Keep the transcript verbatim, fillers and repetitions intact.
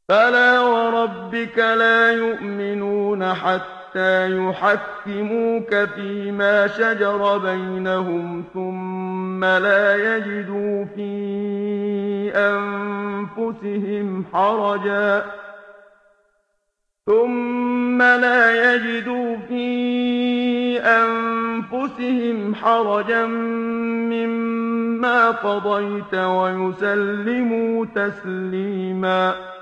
فَلَا وَرَبِّكَ لَا يُؤْمِنُونَ حَتَّىٰ يُحَكِّمُوكَ فِيمَا شَجَرَ بَيْنَهُمْ ثُمَّ لَا يَجِدُوا فِي أَنفُسِهِمْ حَرَجًا ثُمَّ لَا يَجِدُوا فِي أَنفُسِهِمْ حَرَجًا مِّمَّا قَضَيْتَ وَيُسَلِّمُوا تَسْلِيمًا.